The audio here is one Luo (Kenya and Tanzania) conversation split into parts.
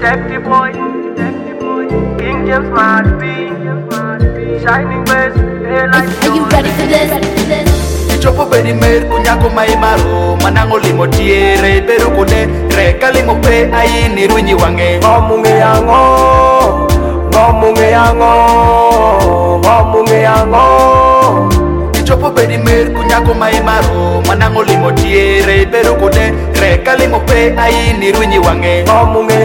Detective boy, King James Mad B, shining best, like Are you ready for this? Chopo bedi mer kunyako mai maru manango limo tiere beru kude reka limo pe ai ni runyi wange ngomunge yango Chopo bedi mer kunyako mai maru manango limo tiere beru kude reka limo pe ai ni runyi wange ngomunge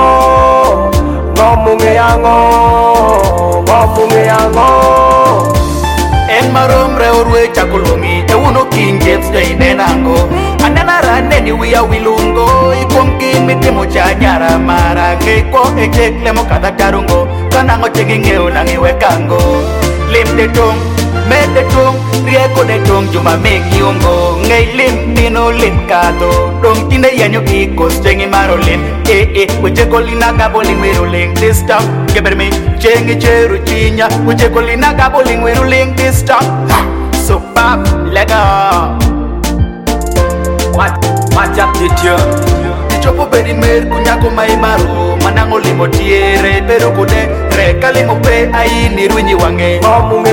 yango En marom re orwe chakulungi e uno King James de nenango anana rane ni wiya wilungo ikongi mitimo cha nyara mara ngeko ekle mo kada karungo kanango chenginge unangi wekango lim de tong med de tong rieko de tong juma mengi ungo ngei lim pino lim kato dong tine yanyo kikos chengi marolim uche kolina kaboling wiruling this time kebermi chengi cheru chinya uche kolina kaboling wiruling this time so pop lega match up the tune chopo bedi mer kunyako mai maru manango limo tiere pero kude reka limo pe ai ni runyi wange ngomunge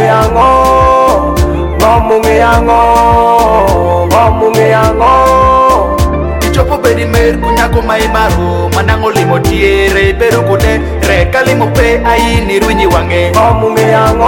yango chopo bedi mer kunyako mai maru manango limo tiere pero kude reka limo pe ai ni runyi wange ngomunge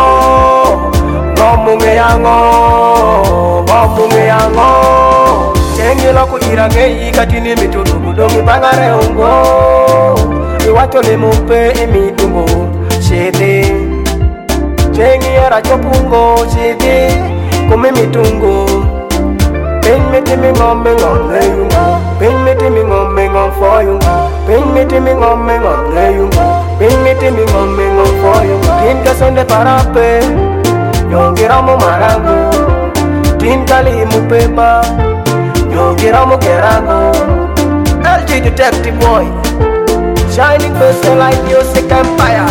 yango Chengila kuirange ikatini mitudu kudongi bangare ungo Iwato le mupe imitungo shede Chengi era chopungo shede Kume mitungo Pen meti mi ngombe ngombe yungo Pen meti mi ngombe ngombe for yungo Pen meti mi ngombe ngombe yungo Pen meti mi ngombe ngombe for yungo Tinka sonde parape Yongira mo marango Tinka li mupepa Yongiramo Gerango LG Detective Boy Shining best like music empire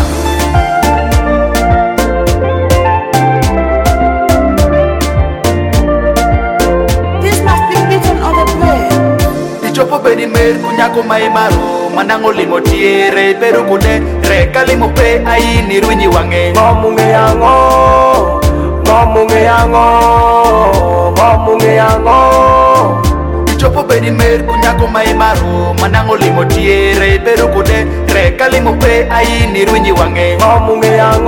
This must be written on the play. Chopo bedi mer kunyako mai maru manango limo tiere pero kude reka limo pe ai ni runyi wange ngomunge yango Chopo bedi mer kunyako mai maru manango limo tiere pero kude reka limo pe ai ni runyi wange ngomunge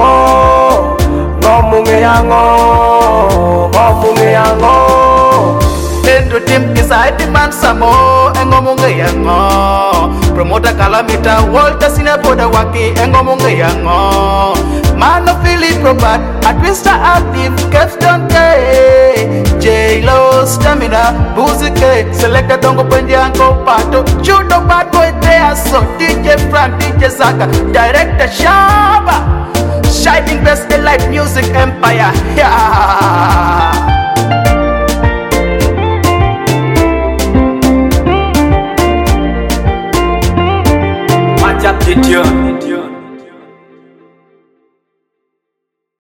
yango Endo tim kisaiti man samo engomunge yango Promoter Calamita Walter Sinaboda waki engomunge yango Mano Philip Robert at Twister Active Capstone K J-Lo Stamina Buzike Selecta Dongo Pendiango Pato Judo Bad Boy there so DJ Frank DJ Zaka Director Shaba Shining best like music empire yeah. Match up the tune